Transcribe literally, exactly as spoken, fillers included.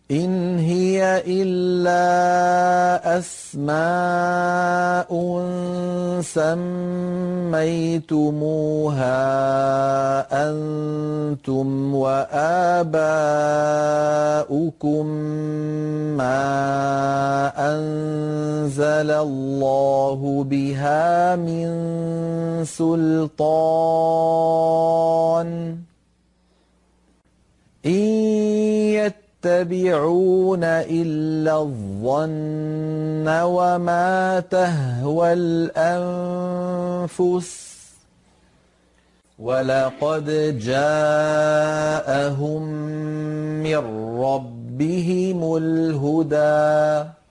إن هي إلا أسماء سميتموها أنتم وآباؤكم ما أنزل الله بها من سلطان إن يتبعون إلا الظن وما تهوى الأنفس ولقد جاءهم من ربهم الهدى